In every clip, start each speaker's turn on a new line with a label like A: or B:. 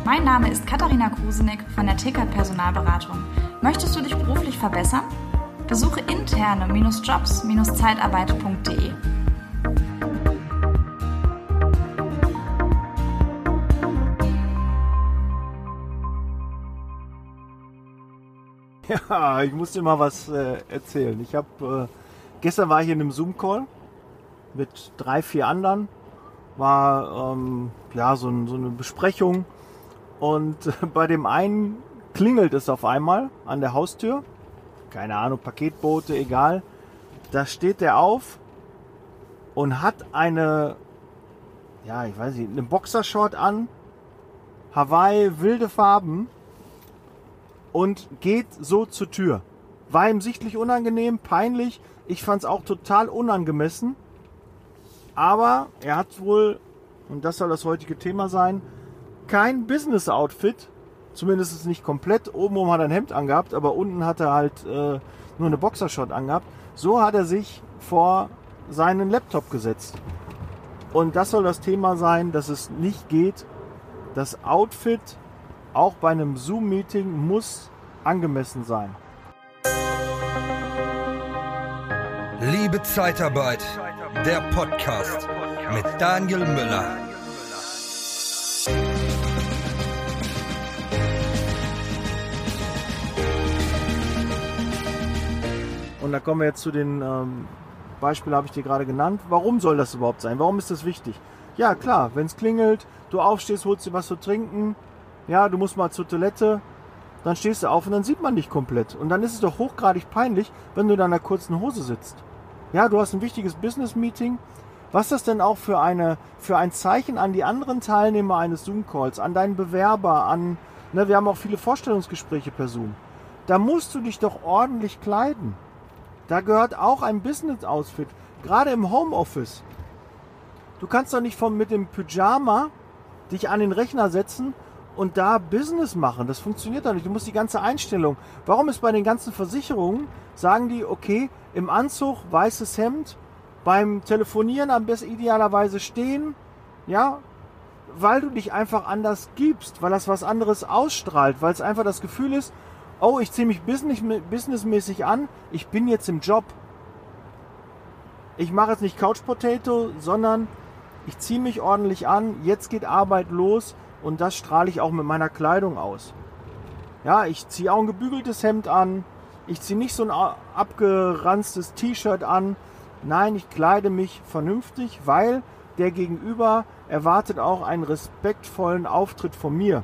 A: Mein Name ist Katharina Krusenick von der Tickert Personalberatung. Möchtest du dich beruflich verbessern? Besuche interne-jobs-zeitarbeit.de.
B: Ja, ich muss dir mal was erzählen. Gestern war ich in einem Zoom-Call mit 3, 4 anderen. War so eine Besprechung. Und bei dem einen klingelt es auf einmal an der Haustür. Keine Ahnung, Paketbote, egal. Da steht der auf und hat eine Boxershort an. Hawaii, wilde Farben. Und geht so zur Tür. War ihm sichtlich unangenehm, peinlich. Ich fand es auch total unangemessen. Aber er hat wohl, und das soll das heutige Thema sein, kein Business-Outfit. Zumindest nicht komplett. Obenrum hat er ein Hemd angehabt, aber unten hat er halt nur eine Boxershort angehabt. So hat er sich vor seinen Laptop gesetzt. Und das soll das Thema sein, dass es nicht geht. Das Outfit auch bei einem Zoom-Meeting muss angemessen sein.
C: Liebe Zeitarbeit, der Podcast mit Daniel Müller.
B: Und da kommen wir jetzt zu den Beispielen, habe ich dir gerade genannt. Warum soll das überhaupt sein? Warum ist das wichtig? Ja klar, wenn es klingelt, du aufstehst, holst dir was zu trinken, ja, du musst mal zur Toilette, dann stehst du auf und dann sieht man dich komplett. Und dann ist es doch hochgradig peinlich, wenn du in einer kurzen Hose sitzt. Ja, du hast ein wichtiges Business-Meeting. Was ist das denn auch für ein Zeichen an die anderen Teilnehmer eines Zoom-Calls, an deinen Bewerber, wir haben auch viele Vorstellungsgespräche per Zoom. Da musst du dich doch ordentlich kleiden. Da gehört auch ein Business-Outfit, gerade im Homeoffice. Du kannst doch nicht mit dem Pyjama dich an den Rechner setzen und da Business machen. Das funktioniert doch nicht. Du musst die ganze Einstellung. Warum ist bei den ganzen Versicherungen, sagen die, okay, im Anzug, weißes Hemd, beim Telefonieren am besten idealerweise stehen, ja, weil du dich einfach anders gibst, weil das was anderes ausstrahlt, weil es einfach das Gefühl ist, oh, ich ziehe mich businessmäßig an, ich bin jetzt im Job. Ich mache jetzt nicht Couch Potato, sondern ich ziehe mich ordentlich an, jetzt geht Arbeit los und das strahle ich auch mit meiner Kleidung aus. Ja, ich ziehe auch ein gebügeltes Hemd an, ich ziehe nicht so ein abgeranztes T-Shirt an. Nein, ich kleide mich vernünftig, weil der Gegenüber erwartet auch einen respektvollen Auftritt von mir.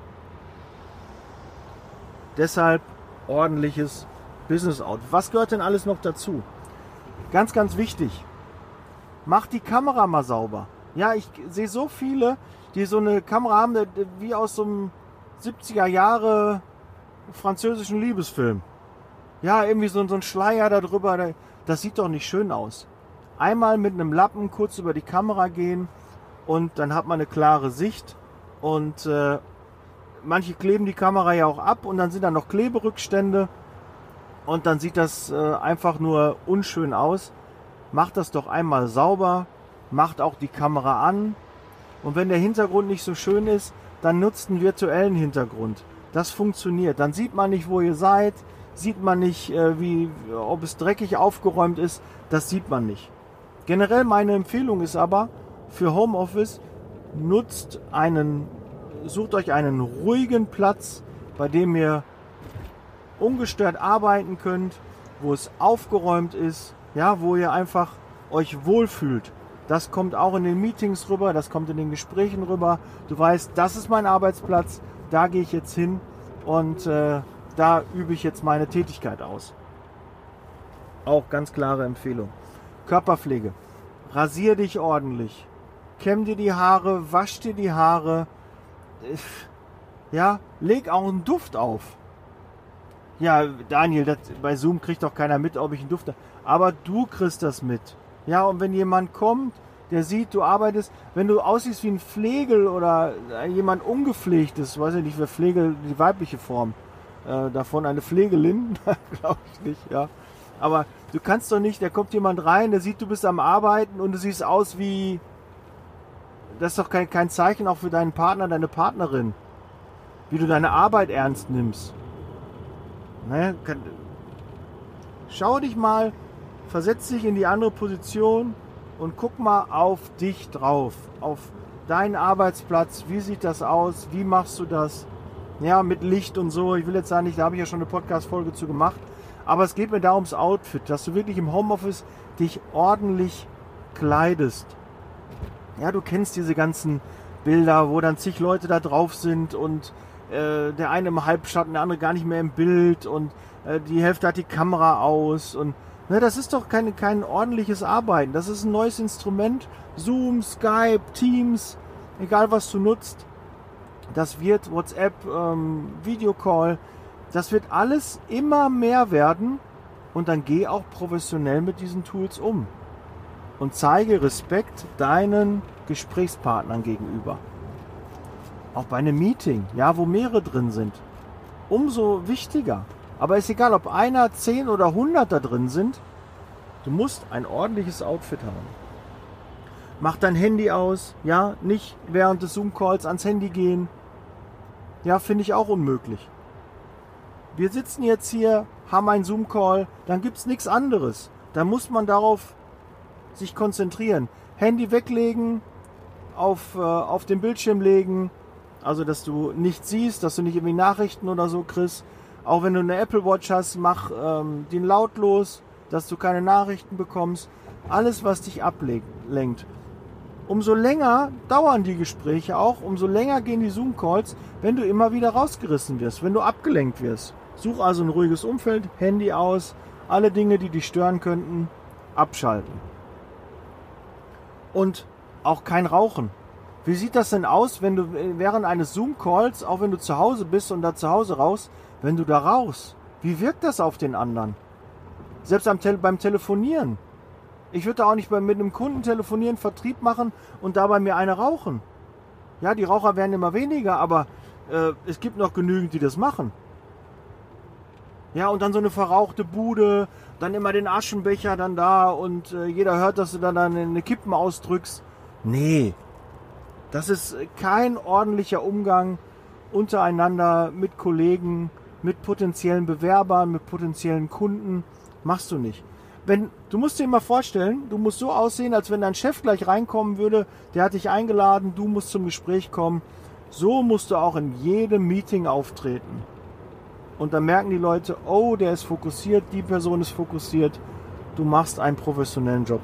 B: Deshalb ordentliches Business-Outfit. Was gehört denn alles noch dazu? Ganz, ganz wichtig. Mach die Kamera mal sauber. Ja, ich sehe so viele, die so eine Kamera haben, wie aus so einem 70er Jahre französischen Liebesfilm. Ja, irgendwie so ein Schleier da drüber. Das sieht doch nicht schön aus. Einmal mit einem Lappen kurz über die Kamera gehen und dann hat man eine klare Sicht. Und manche kleben die Kamera ja auch ab und dann sind da noch Kleberückstände. Und dann sieht das einfach nur unschön aus. Macht das doch einmal sauber. Macht auch die Kamera an. Und wenn der Hintergrund nicht so schön ist, dann nutzt einen virtuellen Hintergrund. Das funktioniert. Dann sieht man nicht, wo ihr seid. Sieht man nicht, ob es dreckig aufgeräumt ist. Das sieht man nicht. Generell meine Empfehlung ist aber für Homeoffice, sucht euch einen ruhigen Platz, bei dem ihr ungestört arbeiten könnt, wo es aufgeräumt ist, ja, wo ihr einfach euch wohlfühlt. Das kommt auch in den Meetings rüber, das kommt in den Gesprächen rüber. Du weißt, das ist mein Arbeitsplatz, da gehe ich jetzt hin und da übe ich jetzt meine Tätigkeit aus. Auch ganz klare Empfehlung. Körperpflege. Rasier dich ordentlich. Kämm dir die Haare, wasch dir die Haare. Ja, leg auch einen Duft auf. Ja, Daniel, bei Zoom kriegt doch keiner mit, ob ich einen Duft habe. Aber du kriegst das mit. Ja, und wenn jemand kommt, der sieht, du arbeitest, wenn du aussiehst wie ein Flegel oder jemand ungepflegtes, weiß ich nicht, wer Flegel, die weibliche Form davon, eine Pflegelin, glaube ich nicht, ja. Aber du kannst doch nicht, da kommt jemand rein, der sieht, du bist am Arbeiten und du siehst aus wie, das ist doch kein Zeichen auch für deinen Partner, deine Partnerin. wie du deine Arbeit ernst nimmst. Schau dich mal, versetz dich in die andere Position und guck mal auf dich drauf, auf deinen Arbeitsplatz. Wie sieht das aus? Wie machst du das? Ja, mit Licht und so. Ich will jetzt sagen, da habe ich ja schon eine Podcast-Folge zu gemacht. Aber es geht mir da ums Outfit, dass du wirklich im Homeoffice dich ordentlich kleidest. Ja, du kennst diese ganzen Bilder, wo dann zig Leute da drauf sind und der eine im Halbschatten, der andere gar nicht mehr im Bild und die Hälfte hat die Kamera aus. Und das ist doch kein ordentliches Arbeiten. Das ist ein neues Instrument. Zoom, Skype, Teams, egal was du nutzt. Das wird WhatsApp, Videocall, das wird alles immer mehr werden. Und dann geh auch professionell mit diesen Tools um. Und zeige Respekt deinen Gesprächspartnern gegenüber. Auch bei einem Meeting, ja, wo mehrere drin sind. Umso wichtiger. Aber ist egal, ob einer, 10 oder 100 da drin sind. Du musst ein ordentliches Outfit haben. Mach dein Handy aus, ja, nicht während des Zoom-Calls ans Handy gehen. Ja, finde ich auch unmöglich. Wir sitzen jetzt hier, haben einen Zoom-Call, dann gibt es nichts anderes. Da muss man darauf sich konzentrieren. Handy weglegen, auf den Bildschirm legen, also dass du nichts siehst, dass du nicht irgendwie Nachrichten oder so kriegst. Auch wenn du eine Apple Watch hast, mach den lautlos, dass du keine Nachrichten bekommst. Alles, was dich ablenkt. Umso länger dauern die Gespräche auch, umso länger gehen die Zoom-Calls, wenn du immer wieder rausgerissen wirst, wenn du abgelenkt wirst. Such also ein ruhiges Umfeld, Handy aus, alle Dinge, die dich stören könnten, abschalten. Und auch kein Rauchen. Wie sieht das denn aus, wenn du während eines Zoom-Calls, auch wenn du zu Hause bist und da zu Hause rauchst, wenn du da rauchst? Wie wirkt das auf den anderen? Selbst beim Telefonieren. Ich würde da auch nicht mit einem Kunden telefonieren, Vertrieb machen und dabei mir eine rauchen. Ja, die Raucher werden immer weniger, aber es gibt noch genügend, die das machen. Ja, und dann so eine verrauchte Bude, dann immer den Aschenbecher dann da und jeder hört, dass du dann eine Kippen ausdrückst. Nee, das ist kein ordentlicher Umgang untereinander mit Kollegen, mit potenziellen Bewerbern, mit potenziellen Kunden. Machst du nicht. Du musst dir mal vorstellen, du musst so aussehen, als wenn dein Chef gleich reinkommen würde, der hat dich eingeladen, du musst zum Gespräch kommen. So musst du auch in jedem Meeting auftreten. Und dann merken die Leute, oh, der ist fokussiert, die Person ist fokussiert, du machst einen professionellen Job.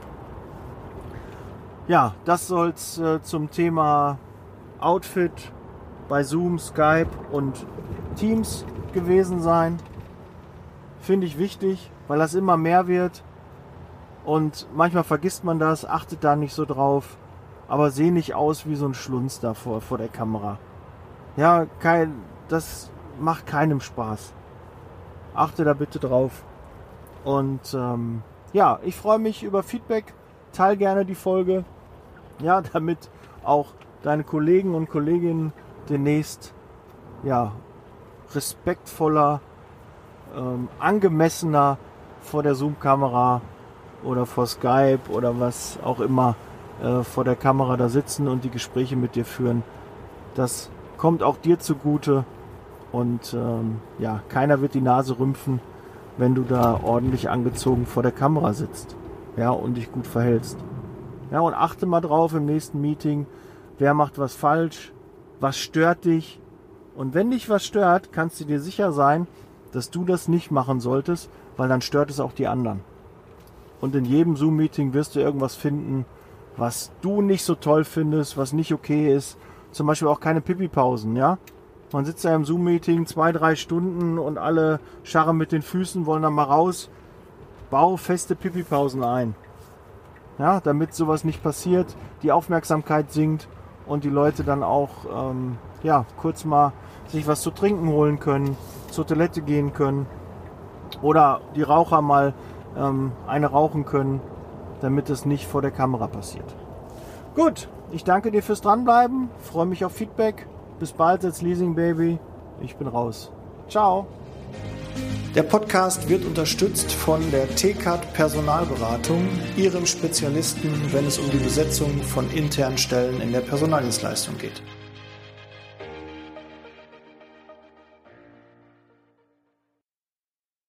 B: Ja, das soll es zum Thema Outfit bei Zoom, Skype und Teams gewesen sein. Finde ich wichtig, weil das immer mehr wird. Und manchmal vergisst man das, achtet da nicht so drauf. Aber seh nicht aus wie so ein Schlunz da vor der Kamera. Ja, das macht keinem Spaß. Achte da bitte drauf. Und ja, ich freue mich über Feedback. Teil gerne die Folge. Ja, damit auch deine Kollegen und Kolleginnen demnächst respektvoller, angemessener vor der Zoom-Kamera oder vor Skype oder was auch immer vor der Kamera da sitzen und die Gespräche mit dir führen. Das kommt auch dir zugute und keiner wird die Nase rümpfen, wenn du da ordentlich angezogen vor der Kamera sitzt, ja, und dich gut verhältst. Ja, und achte mal drauf im nächsten Meeting, wer macht was falsch, was stört dich. Und wenn dich was stört, kannst du dir sicher sein, dass du das nicht machen solltest, weil dann stört es auch die anderen. Und in jedem Zoom-Meeting wirst du irgendwas finden, was du nicht so toll findest, was nicht okay ist. Zum Beispiel auch keine Pipi-Pausen, ja. Man sitzt ja im Zoom-Meeting 2-3 Stunden und alle scharren mit den Füßen, wollen dann mal raus. Bau feste Pipi-Pausen ein. Ja, damit sowas nicht passiert, die Aufmerksamkeit sinkt und die Leute dann auch kurz mal sich was zu trinken holen können, zur Toilette gehen können oder die Raucher mal eine rauchen können, damit es nicht vor der Kamera passiert. Gut, ich danke dir fürs Dranbleiben, freue mich auf Feedback. Bis bald als Leasing Baby. Ich bin raus. Ciao. Der Podcast wird unterstützt von der TCAT Personalberatung, Ihrem Spezialisten, wenn es um die Besetzung von internen Stellen in der Personaldienstleistung geht.